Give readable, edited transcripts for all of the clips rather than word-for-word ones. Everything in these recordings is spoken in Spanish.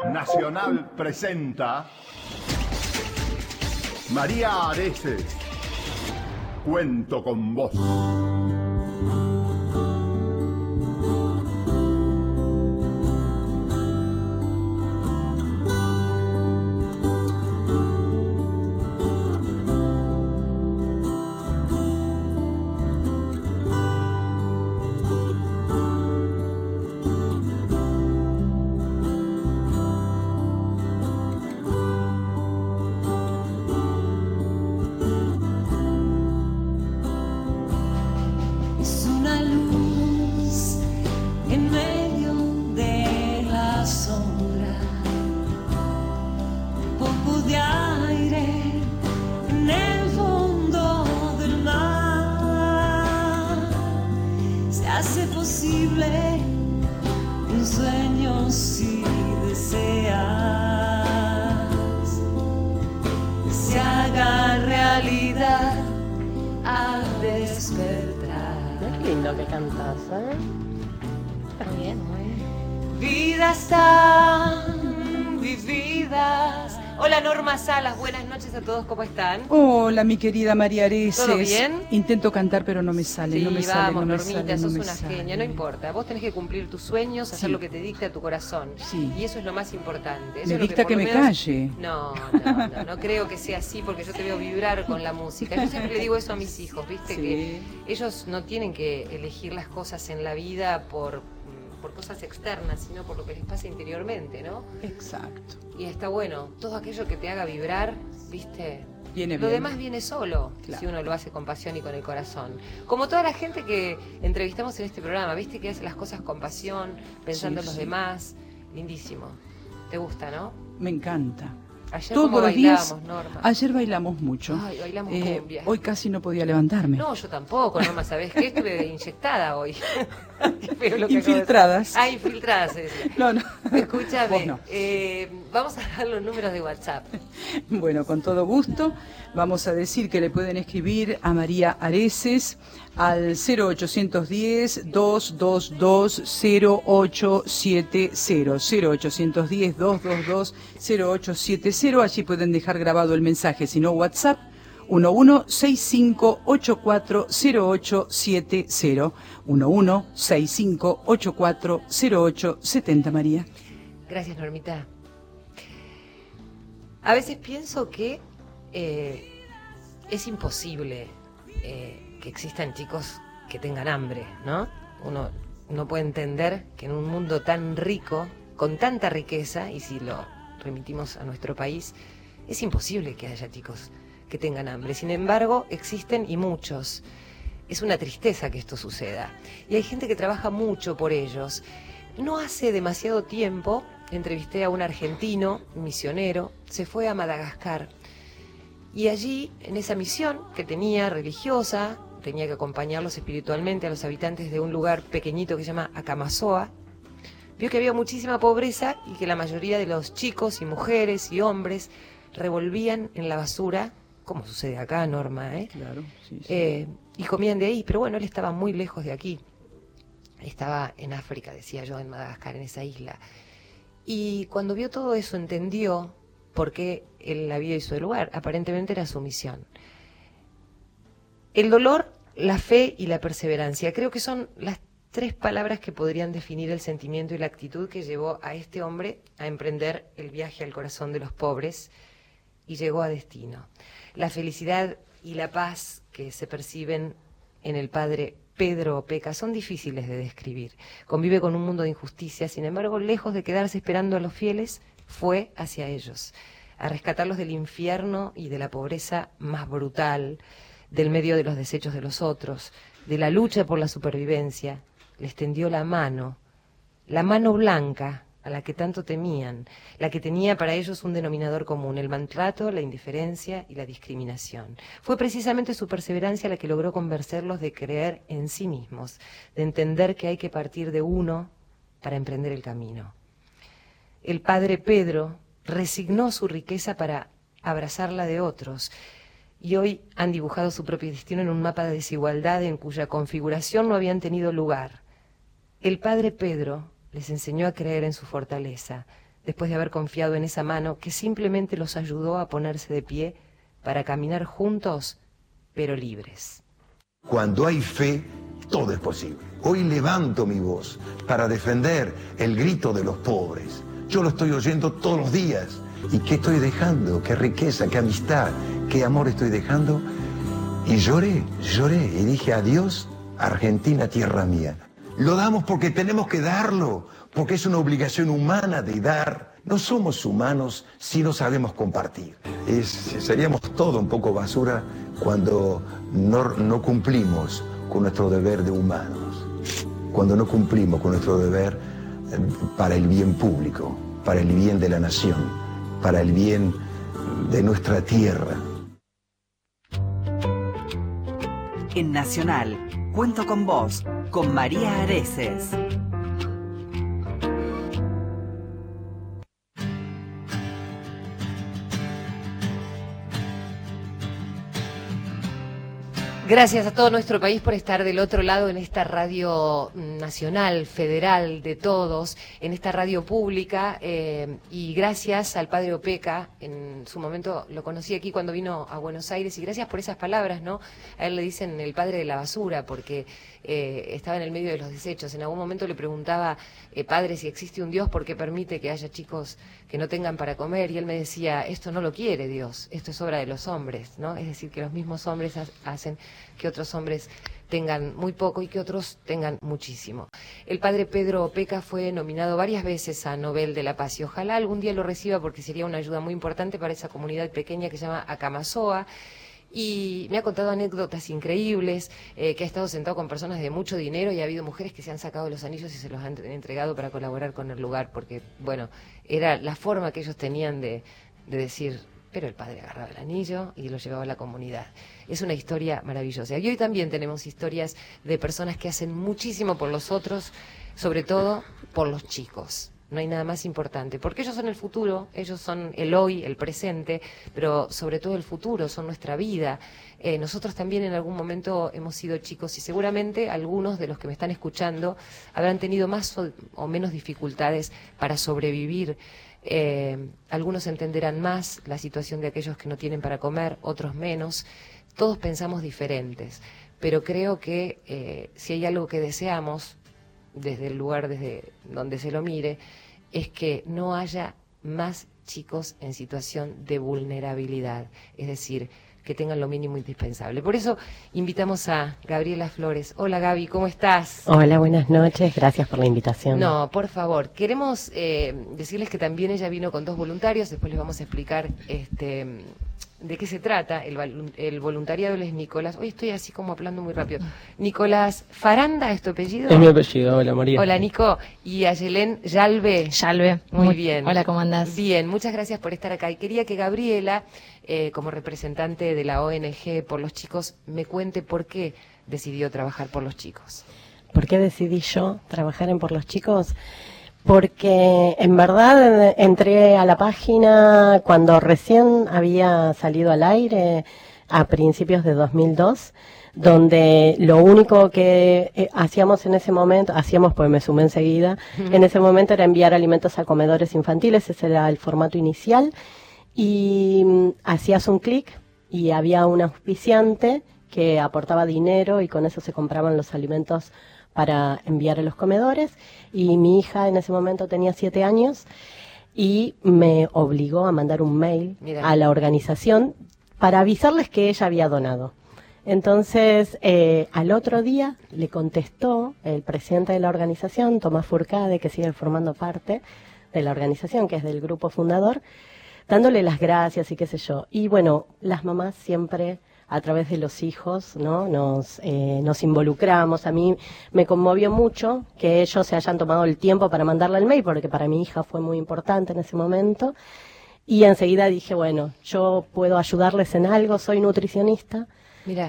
Nacional presenta María Areces, Cuento con vos. A todos, ¿cómo están? Hola, mi querida María Areces. ¿Todo bien? Intento cantar, pero no me sale, sí, no me vamos, sale, no Normita, me sale, sos no me una sale. genia, no importa. Vos tenés que cumplir tus sueños, hacer lo que te dicta tu corazón. Sí. Y eso es lo más importante. Eso me es lo dicta que me calle. No creo que sea así, porque yo te veo vibrar con la música. Yo siempre le digo eso a mis hijos, ¿viste? Sí. Que ellos no tienen que elegir las cosas en la vida por cosas externas, sino por lo que les pasa interiormente, ¿no? Exacto. Y está bueno, todo aquello que te haga vibrar, ¿viste? Viene lo bien. demás viene solo, claro, si uno lo hace con pasión y con el corazón. Como toda la gente que entrevistamos en este programa, ¿viste? Que hace las cosas con pasión, pensando en los demás. Lindísimo. ¿Te gusta, no? Me encanta. Ayer todos los días, Norma. Ayer bailamos mucho. Ay, bailamos cumbia. Hoy casi no podía levantarme. No, yo tampoco, Norma, ¿sabés qué? Estuve inyectada hoy. Qué feo lo que infiltradas. Infiltradas. No. Escúchame, no. Vamos a dar los números de WhatsApp. Bueno, con todo gusto. Vamos a decir que le pueden escribir a María Areces al 0810-222-0870, 0810-222-0870. Allí pueden dejar grabado el mensaje, si no WhatsApp 1165840870, 1165840870. María. Gracias, Normita. A veces pienso que es imposible que existan chicos que tengan hambre, ¿no? Uno no puede entender que en un mundo tan rico, con tanta riqueza, y si lo remitimos a nuestro país, es imposible que haya chicos que tengan hambre. Sin embargo, existen y muchos. Es una tristeza que esto suceda. Y hay gente que trabaja mucho por ellos. No hace demasiado tiempo entrevisté a un argentino, misionero, se fue a Madagascar. Y allí, en esa misión que tenía religiosa, tenía que acompañarlos espiritualmente a los habitantes de un lugar pequeñito que se llama Acamazoa, vio que había muchísima pobreza y que la mayoría de los chicos y mujeres y hombres revolvían en la basura, como sucede acá, Norma, Claro, sí. Y comían de ahí, pero bueno, él estaba muy lejos de aquí. Estaba en África, decía yo, en Madagascar, en esa isla. Y cuando vio todo eso, entendió por qué él había ido a ese lugar. Aparentemente era su misión. El dolor, la fe y la perseverancia. Creo que son las tres palabras que podrían definir el sentimiento y la actitud que llevó a este hombre a emprender el viaje al corazón de los pobres y llegó a destino. La felicidad y la paz que se perciben en el padre Pedro Opeca son difíciles de describir. Convive con un mundo de injusticia, sin embargo, lejos de quedarse esperando a los fieles, fue hacia ellos, a rescatarlos del infierno y de la pobreza más brutal, del medio de los desechos de los otros, de la lucha por la supervivencia. Les tendió la mano blanca, a la que tanto temían, la que tenía para ellos un denominador común, el maltrato, la indiferencia y la discriminación. Fue precisamente su perseverancia la que logró convencerlos de creer en sí mismos, de entender que hay que partir de uno para emprender el camino. El padre Pedro resignó su riqueza para abrazarla de otros, y hoy han dibujado su propio destino en un mapa de desigualdad en cuya configuración no habían tenido lugar. El padre Pedro les enseñó a creer en su fortaleza, después de haber confiado en esa mano que simplemente los ayudó a ponerse de pie para caminar juntos, pero libres. Cuando hay fe, todo es posible. Hoy levanto mi voz para defender el grito de los pobres. Yo lo estoy oyendo todos los días. ¿Y qué estoy dejando? ¿Qué riqueza, qué amistad, qué amor estoy dejando? Y lloré y dije adiós, Argentina, tierra mía. Lo damos porque tenemos que darlo, porque es una obligación humana de dar. No somos humanos si no sabemos compartir. Seríamos todo un poco basura cuando no cumplimos con nuestro deber de humanos, cuando no cumplimos con nuestro deber para el bien público, para el bien de la nación, para el bien de nuestra tierra. En Nacional, Cuento con Vos, con María Areces. Gracias a todo nuestro país por estar del otro lado en esta radio nacional, federal, de todos, en esta radio pública, y gracias al padre Opeca, en su momento lo conocí aquí cuando vino a Buenos Aires, y gracias por esas palabras, ¿no? A él le dicen el padre de la basura, porque estaba en el medio de los desechos. En algún momento le preguntaba, padre, si existe un Dios, ¿por qué permite que haya chicos que no tengan para comer? Y él me decía, esto no lo quiere Dios, esto es obra de los hombres, ¿no? Es decir, que los mismos hombres hacen que otros hombres tengan muy poco y que otros tengan muchísimo. El padre Pedro Opeca fue nominado varias veces a Nobel de la Paz y ojalá algún día lo reciba porque sería una ayuda muy importante para esa comunidad pequeña que se llama Acamazoa. Y me ha contado anécdotas increíbles, que ha estado sentado con personas de mucho dinero y ha habido mujeres que se han sacado los anillos y se los han entregado para colaborar con el lugar, porque, bueno, era la forma que ellos tenían de decir, pero el padre agarraba el anillo y lo llevaba a la comunidad. Es una historia maravillosa. Y hoy también tenemos historias de personas que hacen muchísimo por los otros, sobre todo por los chicos. No hay nada más importante, porque ellos son el futuro, ellos son el hoy, el presente, pero sobre todo el futuro, son nuestra vida. Nosotros también en algún momento hemos sido chicos y seguramente algunos de los que me están escuchando habrán tenido más o menos dificultades para sobrevivir. Algunos entenderán más la situación de aquellos que no tienen para comer, otros menos. Todos pensamos diferentes, pero creo que si hay algo que deseamos, desde el lugar desde donde se lo mire, es que no haya más chicos en situación de vulnerabilidad, es decir, que tengan lo mínimo indispensable. Por eso invitamos a Gabriela Flores. Hola Gaby, ¿cómo estás? Hola, buenas noches, gracias por la invitación. No, por favor, queremos decirles que también ella vino con 2 voluntarios, después les vamos a explicar de qué se trata. El voluntariado es Nicolás, hoy estoy así como hablando muy rápido. Nicolás Faranda, ¿es tu apellido? Es mi apellido, hola María. Hola Nico, y Ayelén Yalve. Yalve, muy bien. Hola, ¿cómo andás? Bien, muchas gracias por estar acá. Y quería que Gabriela, como representante de la ONG Por los Chicos, me cuente por qué decidió trabajar por los chicos. ¿Por qué decidí yo trabajar en Por los Chicos? Porque en verdad entré a la página cuando recién había salido al aire, a principios de 2002, donde lo único que hacíamos en ese momento, pues me sumé enseguida, en ese momento era enviar alimentos a comedores infantiles, ese era el formato inicial, y hacías un clic y había un auspiciante que aportaba dinero y con eso se compraban los alimentos para enviar a los comedores, y mi hija en ese momento tenía 7 años y me obligó a mandar un mail a la organización para avisarles que ella había donado. Entonces, al otro día le contestó el presidente de la organización, Tomás Furcade, que sigue formando parte de la organización, que es del grupo fundador, dándole las gracias y qué sé yo. Y bueno, las mamás siempre, a través de los hijos, ¿no? Nos involucramos. A mí me conmovió mucho que ellos se hayan tomado el tiempo para mandarle el mail, porque para mi hija fue muy importante en ese momento. Y enseguida dije, bueno, yo puedo ayudarles en algo, soy nutricionista. Mirá.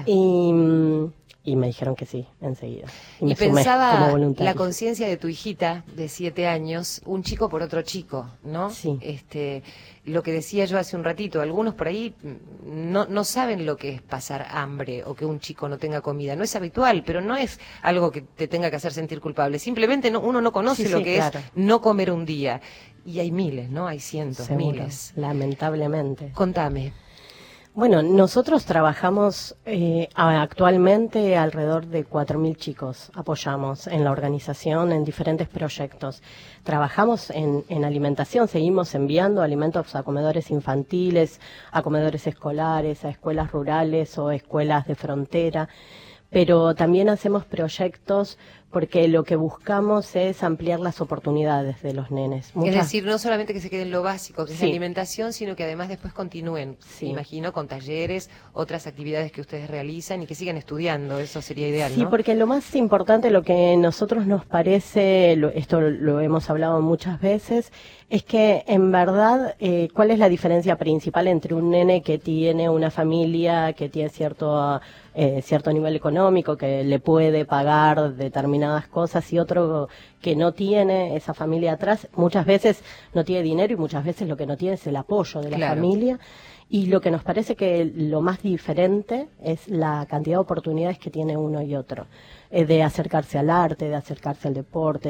Y me dijeron que sí, enseguida. Y pensaba la conciencia de tu hijita de 7 años, un chico por otro chico, ¿no? Sí. Lo que decía yo hace un ratito, algunos por ahí no saben lo que es pasar hambre o que un chico no tenga comida. No es habitual, pero no es algo que te tenga que hacer sentir culpable. Simplemente uno no conoce lo que es no comer un día. Y hay miles, ¿no? Hay cientos, Seguro, miles. lamentablemente. Contame. Bueno, nosotros trabajamos actualmente alrededor de 4.000 chicos, apoyamos en la organización en diferentes proyectos. Trabajamos en alimentación, seguimos enviando alimentos a comedores infantiles, a comedores escolares, a escuelas rurales o escuelas de frontera, pero también hacemos proyectos porque lo que buscamos es ampliar las oportunidades de los nenes. Es decir, no solamente que se quede en lo básico, que es Sí. la alimentación, sino que además después continúen, Sí. me imagino, con talleres, otras actividades que ustedes realizan y que sigan estudiando. Eso sería ideal, Sí, ¿no? porque lo más importante, lo que a nosotros nos parece, esto lo hemos hablado muchas veces, es que en verdad, ¿cuál es la diferencia principal entre un nene que tiene una familia, que tiene cierto nivel económico, que le puede pagar determinadas cosas, y otro que no tiene esa familia atrás? Muchas veces no tiene dinero y muchas veces lo que no tiene es el apoyo de la Claro. familia. Y lo que nos parece que lo más diferente es la cantidad de oportunidades que tiene uno y otro, de acercarse al arte, de acercarse al deporte,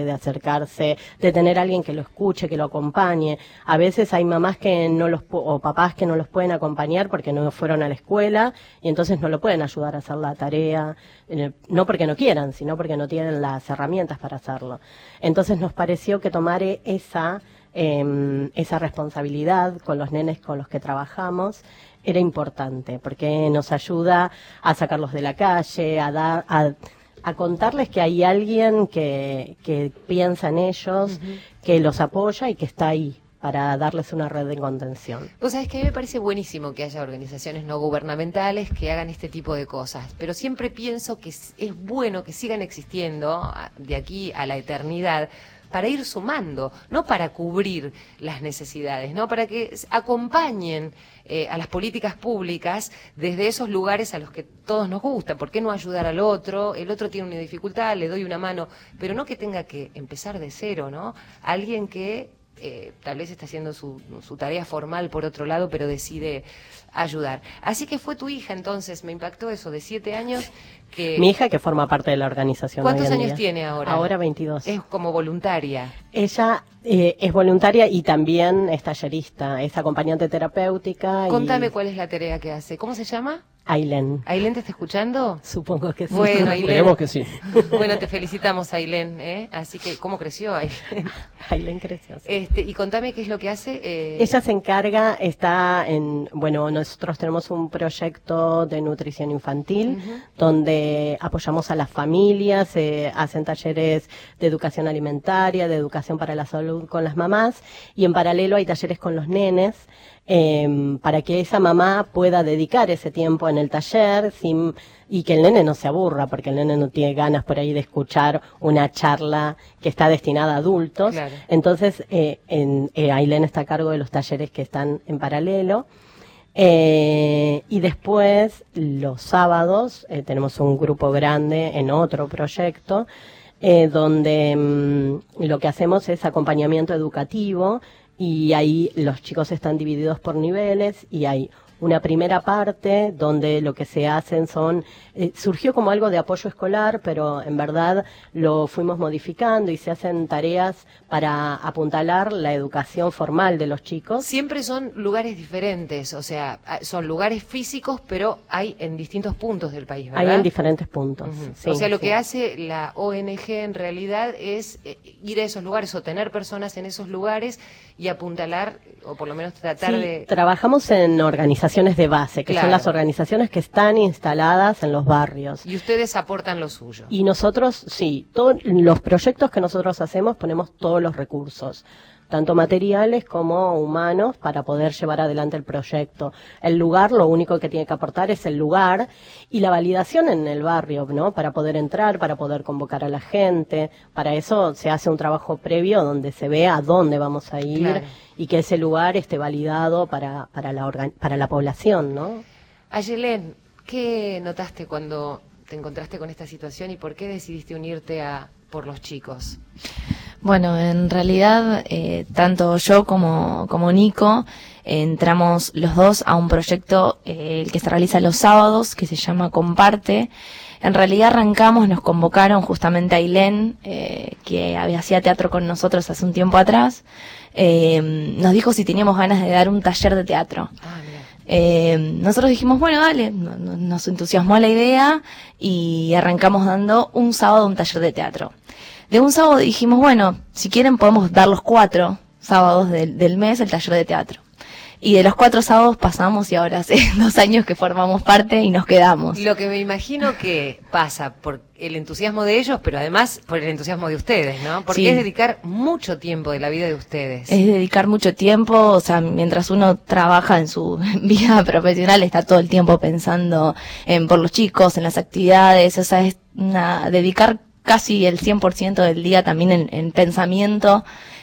de tener a alguien que lo escuche, que lo acompañe. A veces hay mamás que o papás que no los pueden acompañar porque no fueron a la escuela y entonces no lo pueden ayudar a hacer la tarea, no porque no quieran, sino porque no tienen las herramientas para hacerlo. Entonces nos pareció que tomar esa responsabilidad con los nenes con los que trabajamos era importante, porque nos ayuda a sacarlos de la calle, a contarles que hay alguien que piensa en ellos, que los apoya y que está ahí para darles una red de contención. Vos sabés que a mí me parece buenísimo que haya organizaciones no gubernamentales que hagan este tipo de cosas, pero siempre pienso que es bueno que sigan existiendo de aquí a la eternidad, para ir sumando, no para cubrir las necesidades, no para que acompañen a las políticas públicas desde esos lugares a los que todos nos gusta. ¿Por qué no ayudar al otro? El otro tiene una dificultad, le doy una mano, pero no que tenga que empezar de cero, ¿no? Alguien que tal vez está haciendo su tarea formal por otro lado, pero decide ayudar. Así que fue tu hija entonces, me impactó eso, de 7 años. Mi hija, que forma parte de la organización. ¿Cuántos hoy en años día. tiene ahora? Ahora 22. Es como voluntaria. Ella es voluntaria y también es tallerista, es acompañante terapéutica. Contame cuál es la tarea que hace. ¿Cómo se llama? Ailén. ¿Ailén te está escuchando? Supongo que sí. Bueno, Ailén. Esperemos que sí. Bueno, te felicitamos, Ailén, ¿eh? Así que, ¿cómo creció Ailén? Ailén creció. Sí. Y contame qué es lo que hace. Ella se encarga, nosotros tenemos un proyecto de nutrición infantil, donde apoyamos a las familias, hacen talleres de educación alimentaria, de educación para la salud con las mamás, y en paralelo hay talleres con los nenes, para que esa mamá pueda dedicar ese tiempo en el taller y que el nene no se aburra, porque el nene no tiene ganas por ahí de escuchar una charla que está destinada a adultos. Claro. Entonces, Ailén está a cargo de los talleres que están en paralelo. Y después, los sábados, tenemos un grupo grande en otro proyecto, donde lo que hacemos es acompañamiento educativo, y ahí los chicos están divididos por niveles, y hay una primera parte donde lo que se hacen surgió como algo de apoyo escolar, pero en verdad lo fuimos modificando y se hacen tareas para apuntalar la educación formal de los chicos. Siempre son lugares diferentes, o sea, son lugares físicos, pero hay en distintos puntos del país, ¿verdad? Hay en diferentes puntos. Sí, o sea, lo sí. que hace la ONG en realidad es ir a esos lugares o tener personas en esos lugares y apuntalar, o por lo menos tratar Sí, de... trabajamos en organizaciones de base, que Claro. son las organizaciones que están instaladas en los barrios. Y ustedes aportan lo suyo. Y nosotros, sí, todos los proyectos que nosotros hacemos ponemos todos los recursos, tanto materiales como humanos, para poder llevar adelante el proyecto. El lugar, lo único que tiene que aportar es el lugar y la validación en el barrio, ¿no? Para poder entrar, para poder convocar a la gente. Para eso se hace un trabajo previo donde se ve a dónde vamos a ir, Claro. y que ese lugar esté validado para la población, ¿no? Ayelén, ¿qué notaste cuando te encontraste con esta situación y por qué decidiste unirte a Por los Chicos? Bueno, en realidad, tanto yo como Nico entramos los dos a un proyecto el que se realiza los sábados, que se llama Comparte. En realidad arrancamos, nos convocaron justamente a Ailén, que hacía teatro con nosotros hace un tiempo atrás, nos dijo si teníamos ganas de dar un taller de teatro. Nosotros dijimos, bueno, dale, nos entusiasmó la idea y arrancamos dando un sábado un taller de teatro. De un sábado dijimos, bueno, si quieren podemos dar los 4 sábados del mes el taller de teatro. Y de los 4 sábados pasamos y ahora hace 2 años que formamos parte y nos quedamos. Lo que me imagino que pasa por el entusiasmo de ellos, pero además por el entusiasmo de ustedes, ¿no? Porque Sí. es dedicar mucho tiempo de la vida de ustedes. Es dedicar mucho tiempo, o sea, mientras uno trabaja en su vida profesional, está todo el tiempo pensando por los chicos, en las actividades, o sea, es dedicar casi el 100% del día también en pensamiento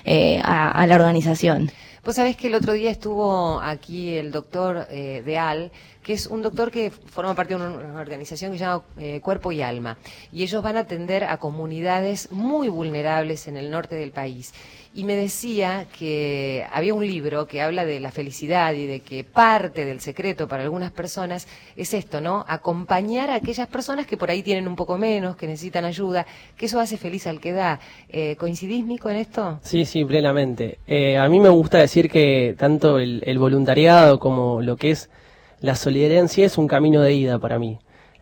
a la organización. Vos sabés que el otro día estuvo aquí el doctor Deal, que es un doctor que forma parte de una organización que se llama Cuerpo y Alma. Y ellos van a atender a comunidades muy vulnerables en el norte del país. Y me decía que había un libro que habla de la felicidad y de que parte del secreto para algunas personas es esto, ¿no? Acompañar a aquellas personas que por ahí tienen un poco menos, que necesitan ayuda, que eso hace feliz al que da. ¿Coincidís, Nico, en esto? Sí, sí, plenamente. A mí me gusta decir que tanto el voluntariado como lo que es la solidaridad en sí es un camino de ida para mí.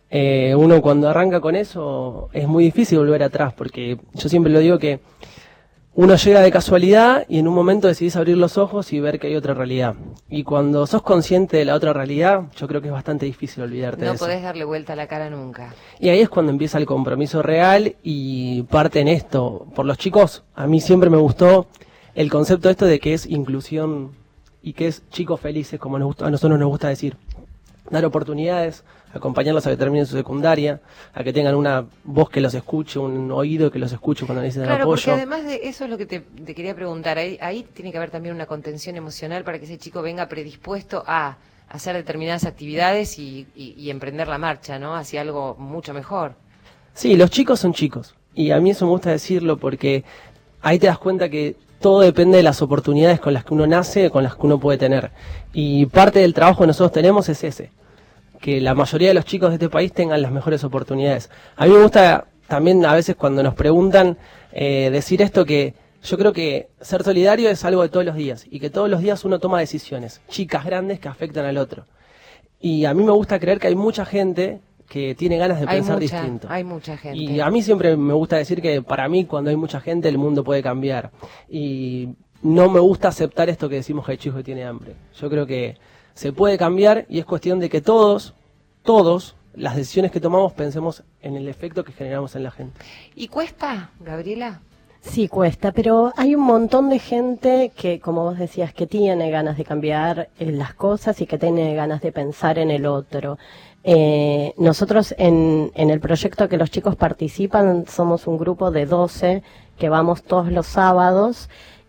Uno cuando arranca con eso es muy difícil volver atrás, porque yo siempre lo digo que uno llega de casualidad y en un momento decidís abrir los ojos y ver que hay otra realidad. Y cuando sos consciente de la otra realidad, yo creo que es bastante difícil olvidarte de No eso. podés darle vuelta a la cara nunca. Y ahí es cuando empieza el compromiso real y parte en esto. Por los chicos, a mí siempre me gustó el concepto esto de que es inclusión y que es chicos felices, como a nosotros nos gusta decir. Dar oportunidades, acompañarlos a que terminen su secundaria, a que tengan una voz que los escuche, un oído que los escuche cuando necesitan Claro, apoyo. porque además de eso es lo que te quería preguntar. Ahí tiene que haber también una contención emocional para que ese chico venga predispuesto a hacer determinadas actividades y emprender la marcha, ¿no? Hacia algo mucho mejor. Sí, los chicos son chicos. Y a mí eso me gusta decirlo porque ahí te das cuenta que todo depende de las oportunidades con las que uno nace, con las que uno puede tener. Y parte del trabajo que nosotros tenemos es ese, que la mayoría de los chicos de este país tengan las mejores oportunidades. A mí me gusta también a veces cuando nos preguntan decir esto, que yo creo que ser solidario es algo de todos los días y que todos los días uno toma decisiones, chicas, grandes, que afectan al otro. Y a mí me gusta creer que hay mucha gente que tiene ganas de pensar distinto. Hay mucha gente. Y a mí siempre me gusta decir que para mí cuando hay mucha gente el mundo puede cambiar. Y no me gusta aceptar esto que decimos que hay chicos que tienen hambre. Yo creo que se puede cambiar y es cuestión de que todos, las decisiones que tomamos pensemos en el efecto que generamos en la gente. ¿Y cuesta, Gabriela? Sí, cuesta, pero hay un montón de gente que, como vos decías, que tiene ganas de cambiar las cosas y que tiene ganas de pensar en el otro. Nosotros en el proyecto que los chicos participan somos un grupo de 12 que vamos todos los sábados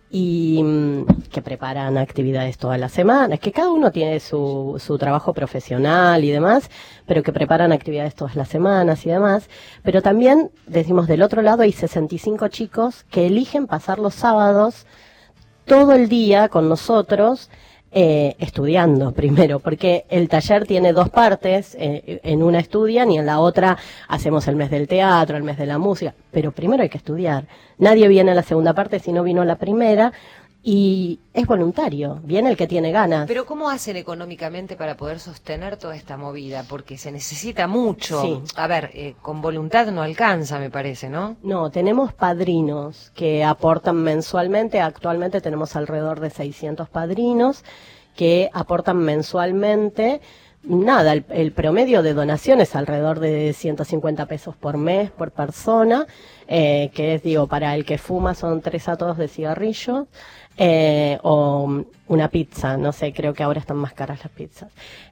y que preparan actividades toda la semana. Es que cada uno tiene su trabajo profesional y demás, pero que preparan actividades todas las semanas y demás. Pero también, decimos, del otro lado hay 65 chicos que eligen pasar los sábados todo el día con nosotros, estudiando primero, porque el taller tiene 2 partes, en una estudian y en la otra hacemos el mes del teatro, el mes de la música, pero primero hay que estudiar. Nadie viene a la segunda parte si no vino a la primera, y es voluntario, viene el que tiene ganas. Pero ¿cómo hacen económicamente para poder sostener toda esta movida? Porque se necesita mucho. Sí. A ver, con voluntad no alcanza, me parece, ¿no? No, tenemos padrinos que aportan mensualmente. Actualmente tenemos alrededor de 600 padrinos que aportan mensualmente. Nada, el promedio de donaciones es alrededor de 150 pesos por mes, por persona, que es, digo, para el que fuma son 3 atos de cigarrillo, o una pizza, no sé, creo que ahora están más caras las pizzas.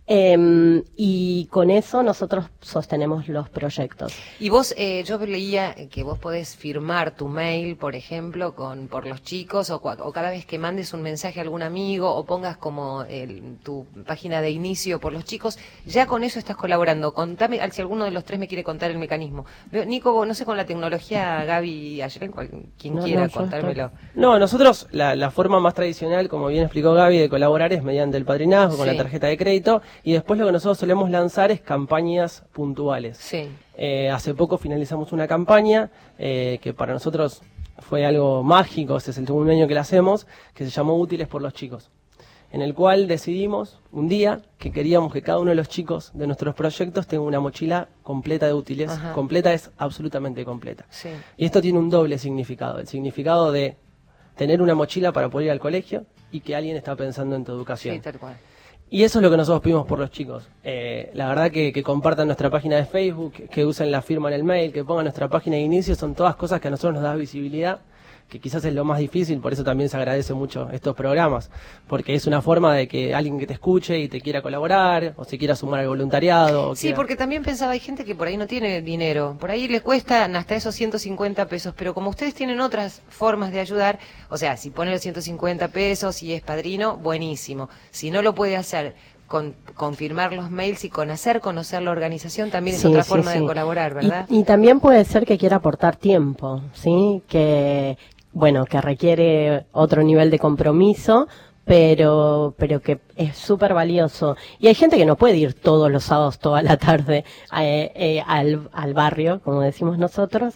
Y con eso nosotros sostenemos los proyectos. Y vos, yo leía que vos podés firmar tu mail, por ejemplo, por los chicos, o cada vez que mandes un mensaje a algún amigo, o pongas como tu página de inicio por los chicos, ya con eso estás colaborando. Contame, si alguno de los 3 me quiere contar el mecanismo. Nico, no sé, con la tecnología, Gaby, Ayelen, quien quiera contármelo. No, nosotros, la la forma más tradicional, como bien explicó Gaby, de colaborar es mediante el padrinazgo, con Sí. la tarjeta de crédito, y después lo que nosotros solemos lanzar es campañas puntuales. Sí. Hace poco finalizamos una campaña que para nosotros fue algo mágico, este es el segundo año que la hacemos, que se llamó Útiles por los Chicos, en el cual decidimos un día que queríamos que cada uno de los chicos de nuestros proyectos tenga una mochila completa de útiles. Ajá. Completa es absolutamente completa. Sí. Y esto tiene un doble significado, el significado de tener una mochila para poder ir al colegio y que alguien está pensando en tu educación. Sí, tal cual. Y eso es lo que nosotros pedimos por los chicos. La verdad que compartan nuestra página de Facebook, que usen la firma en el mail, que pongan nuestra página de inicio, son todas cosas que a nosotros nos da visibilidad, que quizás es lo más difícil, por eso también se agradece mucho estos programas, porque es una forma de que alguien que te escuche y te quiera colaborar, o se quiera sumar al voluntariado. O Sí, quiera... porque también pensaba, hay gente que por ahí no tiene dinero, por ahí les cuestan hasta esos 150 pesos, pero como ustedes tienen otras formas de ayudar, o sea, si pone los 150 pesos y es padrino, buenísimo. Si no lo puede hacer con confirmar los mails y con hacer conocer la organización, también es otra forma de colaborar, ¿verdad? Y también puede ser que quiera aportar tiempo, ¿sí? Que, bueno, que requiere otro nivel de compromiso, pero que es súper valioso. Y hay gente que no puede ir todos los sábados, toda la tarde, al barrio, como decimos nosotros,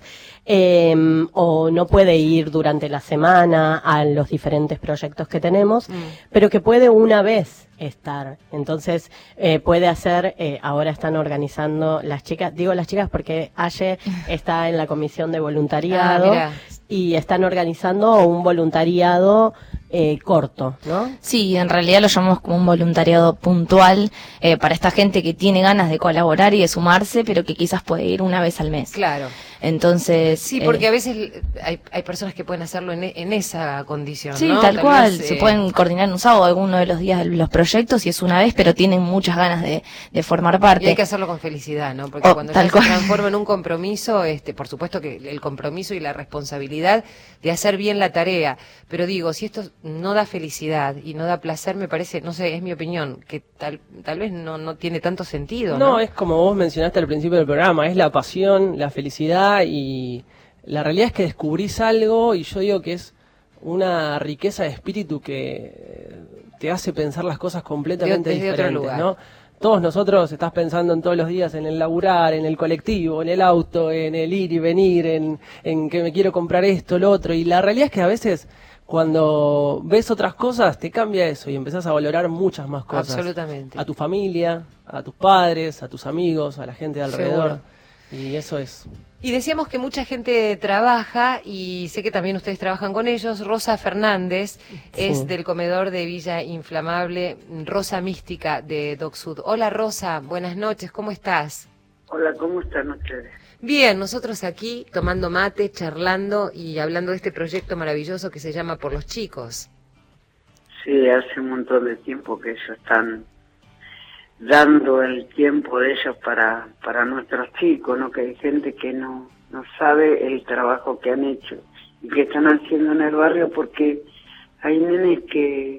o no puede ir durante la semana a los diferentes proyectos que tenemos, pero que puede una vez estar. Entonces, puede hacer, ahora están organizando las chicas, digo las chicas porque Aye está en la comisión de voluntariado, y están organizando un voluntariado corto, ¿no? Sí, en realidad lo llamamos como un voluntariado puntual para esta gente que tiene ganas de colaborar y de sumarse, pero que quizás puede ir una vez al mes. Claro. Entonces... Sí, porque a veces hay personas que pueden hacerlo en esa condición, Sí, ¿no? tal cual. Vez, se pueden coordinar un sábado alguno de los días de los proyectos y es una vez, pero tienen muchas ganas de formar parte. Y hay que hacerlo con felicidad, ¿no? Porque cuando ya se transforma en un compromiso, por supuesto que el compromiso y la responsabilidad de hacer bien la tarea. Pero digo, si esto no da felicidad y no da placer, me parece, no sé, es mi opinión, que tal vez no tiene tanto sentido, ¿no? No, es como vos mencionaste al principio del programa, es la pasión, la felicidad, y la realidad es que descubrís algo, y yo digo que es una riqueza de espíritu que te hace pensar las cosas completamente desde diferentes, otro lugar. ¿no? Todos nosotros estás pensando en todos los días en el laburar, en el colectivo, en el auto, en el ir y venir, en que me quiero comprar esto, lo otro, y la realidad es que a veces cuando ves otras cosas te cambia eso y empezás a valorar muchas más cosas. Absolutamente. A tu familia, a tus padres, a tus amigos, a la gente de alrededor. Seguro. Y eso es... Y decíamos que mucha gente trabaja, y sé que también ustedes trabajan con ellos. Rosa Fernández es del comedor de Villa Inflamable, Rosa Mística de Doc Sud. Hola Rosa, buenas noches, ¿cómo estás? Hola, ¿cómo están ustedes? Bien, nosotros aquí tomando mate, charlando y hablando de este proyecto maravilloso que se llama Por los Chicos. Sí, hace un montón de tiempo que ellos están dando el tiempo de ellos para nuestros chicos, ¿no? Que hay gente que no sabe el trabajo que han hecho y que están haciendo en el barrio, porque hay nenes que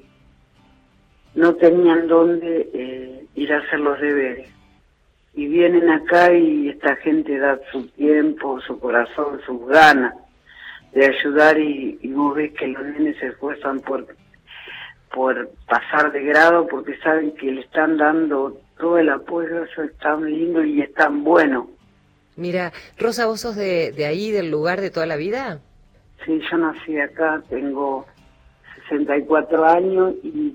no tenían dónde ir a hacer los deberes. Y vienen acá y esta gente da su tiempo, su corazón, sus ganas de ayudar, y vos ves que los nenes se esfuerzan por pasar de grado, porque saben que le están dando todo el apoyo. Eso es tan lindo y es tan bueno. Mira, Rosa, ¿vos sos de ahí, del lugar de toda la vida? Sí, yo nací acá, tengo 64 años y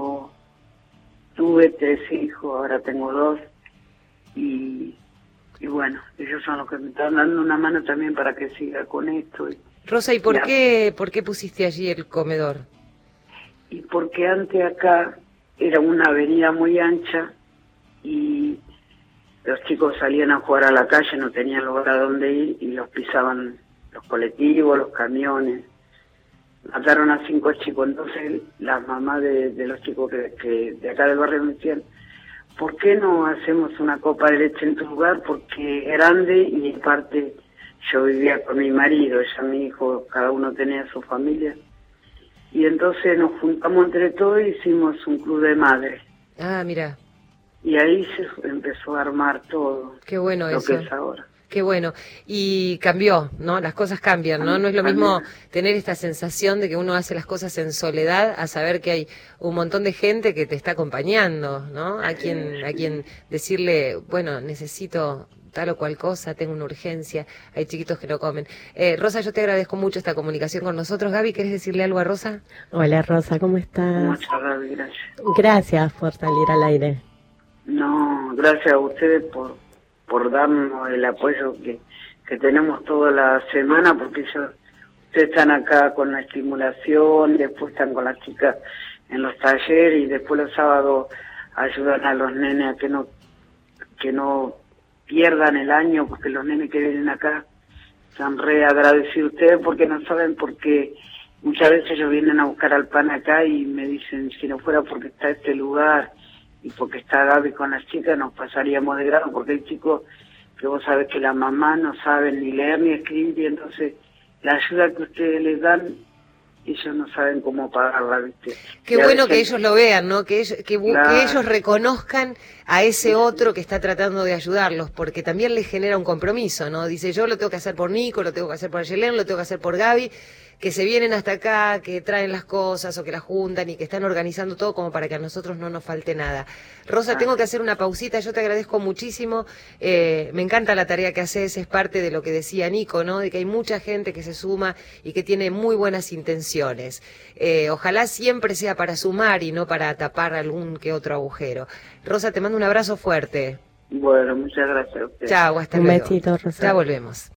tuve 3 hijos, ahora tengo 2. Y bueno, ellos son los que me están dando una mano también para que siga con esto. Rosa, ¿y por qué pusiste allí el comedor? Y porque antes acá era una avenida muy ancha y los chicos salían a jugar a la calle, no tenían lugar a dónde ir y los pisaban los colectivos, los camiones. Mataron a 5 chicos, entonces las mamás de los chicos que de acá del barrio me decían: ¿por qué no hacemos una copa de leche en tu lugar? Porque es grande y en parte yo vivía con mi marido, ella, mi hijo, cada uno tenía su familia. Y entonces nos juntamos entre todos y hicimos un club de madres. Ah, mira. Y ahí se empezó a armar todo. Qué bueno lo eso. que es ahora. Qué bueno. Y cambió, ¿no? Las cosas cambian, ¿no? No es lo mismo tener esta sensación de que uno hace las cosas en soledad a saber que hay un montón de gente que te está acompañando, ¿no? A quien decirle, bueno, necesito tal o cual cosa, tengo una urgencia, hay chiquitos que no comen. Rosa, yo te agradezco mucho esta comunicación con nosotros. Gaby, ¿querés decirle algo a Rosa? Hola Rosa, ¿cómo estás? Muchas gracias, gracias. Gracias por salir al aire. No, gracias a ustedes por darnos el apoyo que tenemos toda la semana, porque ustedes están acá con la estimulación, después están con las chicas en los talleres y después los sábados ayudan a los nenes a que no pierdan el año, porque los nenes que vienen acá están re agradecidos a ustedes porque no saben por qué. Muchas veces ellos vienen a buscar al pan acá y me dicen, si no fuera porque está este lugar y porque está Gaby con las chicas, nos pasaríamos de grado, porque hay chicos que vos sabés que la mamá no saben ni leer ni escribir, y entonces la ayuda que ustedes les dan, ellos no saben cómo pagarla, ¿viste? Qué bueno que ellos lo vean, ¿no? Que ellos reconozcan a ese otro que está tratando de ayudarlos, porque también les genera un compromiso, ¿no? Dice, yo lo tengo que hacer por Nico, lo tengo que hacer por Ayelén, lo tengo que hacer por Gaby, que se vienen hasta acá, que traen las cosas o que las juntan y que están organizando todo como para que a nosotros no nos falte nada. Rosa, tengo que hacer una pausita, yo te agradezco muchísimo, me encanta la tarea que haces, es parte de lo que decía Nico, ¿no? De que hay mucha gente que se suma y que tiene muy buenas intenciones. Ojalá siempre sea para sumar y no para tapar algún que otro agujero. Rosa, te mando un abrazo fuerte. Bueno, muchas gracias a ustedes. Chao, hasta Un luego. besito, Rosa. Ya volvemos.